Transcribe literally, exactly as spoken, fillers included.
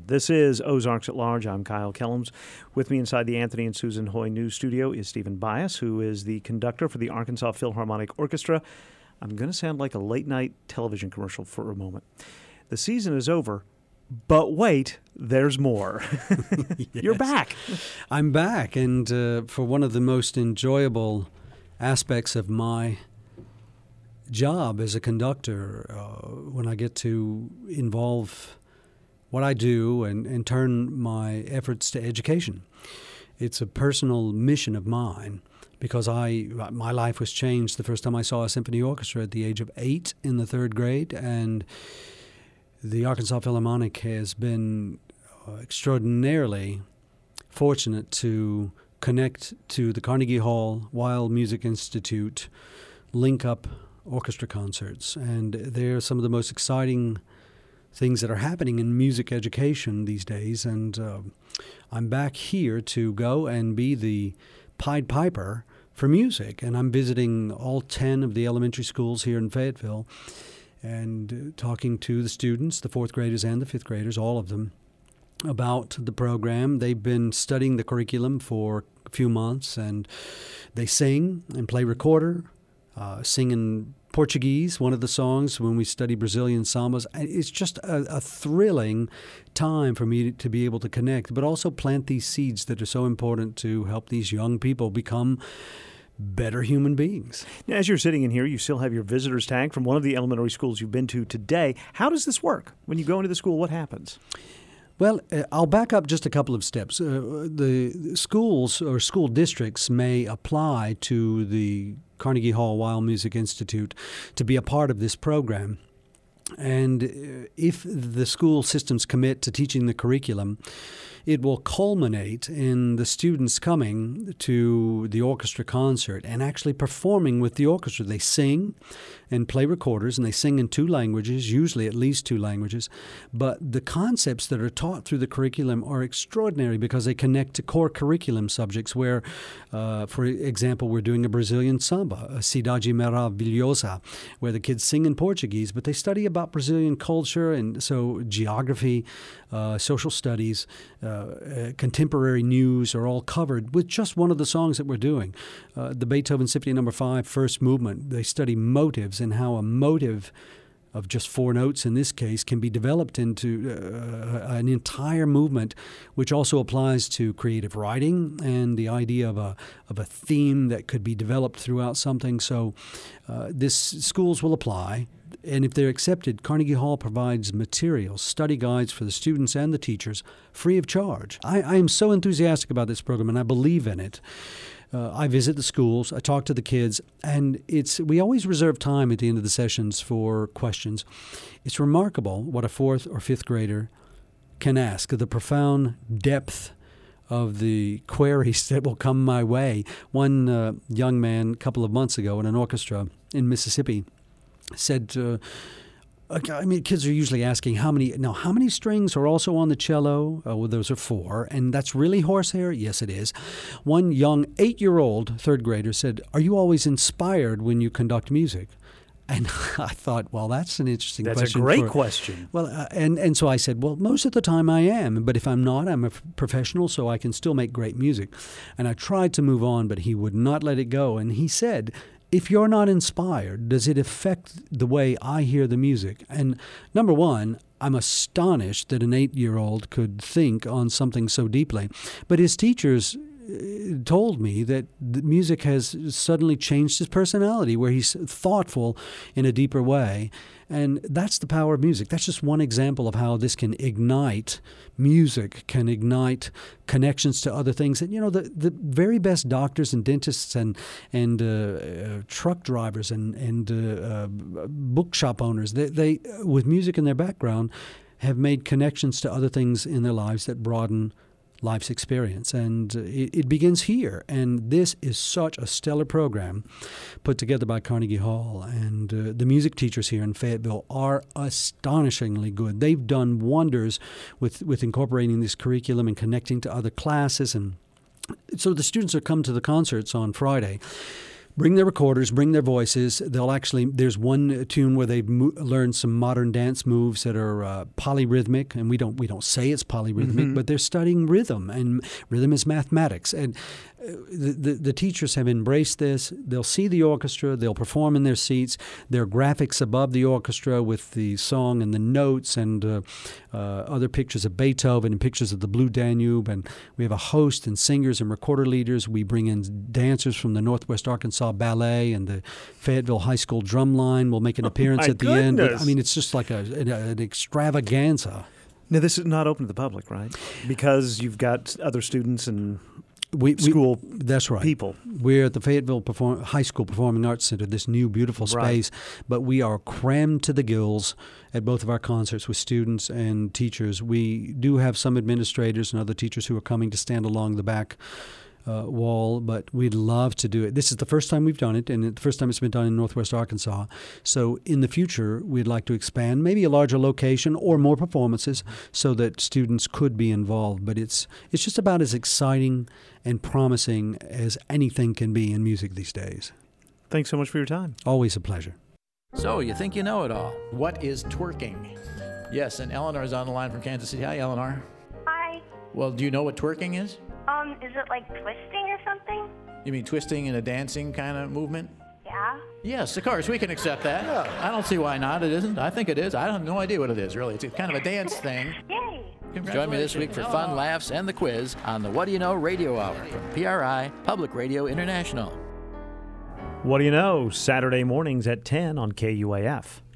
This is Ozarks at Large. I'm Kyle Kellums. With me inside the Anthony and Susan Hoy News Studio is Stephen Bias, who is the conductor for the Arkansas Philharmonic Orchestra. I'm going to sound like a late-night television commercial for a moment. The season is over, but wait, there's more. Yes. You're back. I'm back, and uh, for one of the most enjoyable aspects of my job as a conductor, uh, when I get to involve what I do and, and turn my efforts to education. It's a personal mission of mine because I my life was changed the first time I saw a symphony orchestra at the age of eight in the third grade, and the Arkansas Philharmonic has been uh, extraordinarily fortunate to connect to the Carnegie Hall Weill Music Institute link-up orchestra concerts. And they're some of the most exciting things that are happening in music education these days. And uh, I'm back here to go and be the Pied Piper for music. And I'm visiting all ten of the elementary schools here in Fayetteville and uh, talking to the students, the fourth graders and the fifth graders, all of them, about the program. They've been studying the curriculum for a few months, and they sing and play recorder, uh, sing in Portuguese, one of the songs when we study Brazilian sambas. It's just a, a thrilling time for me to be able to connect, but also plant these seeds that are so important to help these young people become better human beings. Now, as you're sitting in here, you still have your visitor's tag from one of the elementary schools you've been to today. How does this work? When you go into the school, what happens? Well, uh, I'll back up just a couple of steps. Uh, the schools or school districts may apply to the Carnegie Hall Weill Music Institute to be a part of this program. And if the school systems commit to teaching the curriculum, it will culminate in the students coming to the orchestra concert and actually performing with the orchestra. They sing and play recorders, and they sing in two languages, usually at least two languages. But the concepts that are taught through the curriculum are extraordinary because they connect to core curriculum subjects where, uh, for example, we're doing a Brazilian samba, a Cidade Maravilhosa, where the kids sing in Portuguese, but they study about Brazilian culture, and so geography, uh, social studies, uh, uh, contemporary news are all covered with just one of the songs that we're doing. Uh, the Beethoven Symphony Number Five, First Movement. They study motives and how a motive of just four notes in this case can be developed into uh, an entire movement, which also applies to creative writing and the idea of a of a theme that could be developed throughout something. So uh, this schools will apply. And if they're accepted, Carnegie Hall provides materials, study guides for the students and the teachers, free of charge. I, I am so enthusiastic about this program, and I believe in it. Uh, I visit the schools, I talk to the kids, and it's we always reserve time at the end of the sessions for questions. It's remarkable what a fourth or fifth grader can ask, the profound depth of the queries that will come my way. One uh, young man a couple of months ago in an orchestra in Mississippi said, uh, I mean, kids are usually asking how many, now, how many strings are also on the cello? Uh, well, those are four. And that's really horsehair? Yes, it is. One young eight-year-old third grader said, are you always inspired when you conduct music? And I thought, well, that's an interesting that's question. That's a great for, question. Well, uh, and, and so I said, well, most of the time I am. But if I'm not, I'm a f- professional, so I can still make great music. And I tried to move on, but he would not let it go. And he said, if you're not inspired, does it affect the way I hear the music? And number one, I'm astonished that an eight-year-old could think on something so deeply. But his teachers told me that the music has suddenly changed his personality, where he's thoughtful in a deeper way. And that's the power of music. That's just one example of how this can ignite music, can ignite connections to other things. And, you know, the, the very best doctors and dentists and and uh, uh, truck drivers and, and uh, uh, bookshop owners, they, they, with music in their background, have made connections to other things in their lives that broaden life's experience. And it, it begins here. And this is such a stellar program put together by Carnegie Hall. And uh, the music teachers here in Fayetteville are astonishingly good. They've done wonders with, with incorporating this curriculum and connecting to other classes. And so the students that come to the concerts on Friday, bring their recorders, bring their voices. They'll actually, there's one tune where they've mo- learned some modern dance moves that are uh, polyrhythmic, and we don't we don't say it's polyrhythmic, mm-hmm. but they're studying rhythm, and rhythm is mathematics. And the, the the teachers have embraced this. They'll see the orchestra, they'll perform in their seats. There are graphics above the orchestra with the song and the notes, and uh, uh, other pictures of Beethoven and pictures of the Blue Danube. And we have a host and singers and recorder leaders. We bring in dancers from the Northwest Arkansas Ballet, and the Fayetteville High School Drumline will make an appearance oh at the goodness. end. But, I mean, it's just like a, an, an extravaganza. Now, this is not open to the public, right? Because you've got other students and we, school we, that's right. people. We're at the Fayetteville Perform- High School Performing Arts Center, this new beautiful space, right. But we are crammed to the gills at both of our concerts with students and teachers. We do have some administrators and other teachers who are coming to stand along the back Uh, wall, but we'd love to do it. This is the first time we've done it, and the first time it's been done in Northwest Arkansas. So in the future, we'd like to expand, maybe a larger location or more performances, so that students could be involved. But it's it's just about as exciting and promising as anything can be in music these days. Thanks so much for your time. Always a pleasure. So you think you know it all. What is twerking? Yes, and Eleanor is on the line from Kansas City. Hi, Eleanor. Hi. Well, do you know what twerking is? Um, is it like twisting or something? You mean twisting and a dancing kind of movement? Yeah. Yes, of course, we can accept that. Yeah. I don't see why not. It isn't. I think it is. I have no idea what it is, really. It's kind of a dance thing. Yay. Join me this week for fun, laughs, and the quiz on the What Do You Know Radio Hour from P R I, Public Radio International. What do you know? Saturday mornings at ten on K U A F.